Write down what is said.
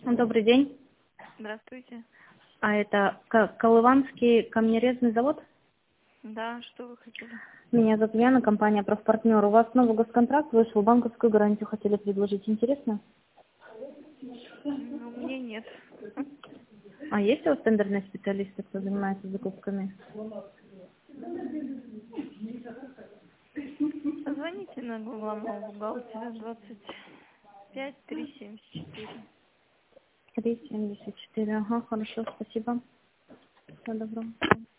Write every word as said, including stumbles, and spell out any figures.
Добрый день. Здравствуйте. А это К- Колыванский камнерезный завод? Да, что вы хотели? Меня зовут Яна, компания «Профпартнер». У вас новый госконтракт вышел, банковскую гарантию хотели предложить. Интересно? Ну, мне нет. А есть у вас тендерные специалисты, кто занимается закупками? Позвоните на главного бухгалтера двадцать пять три семьдесят четыре. три семьдесят четыре. Ага, хорошо, спасибо. Всего доброго.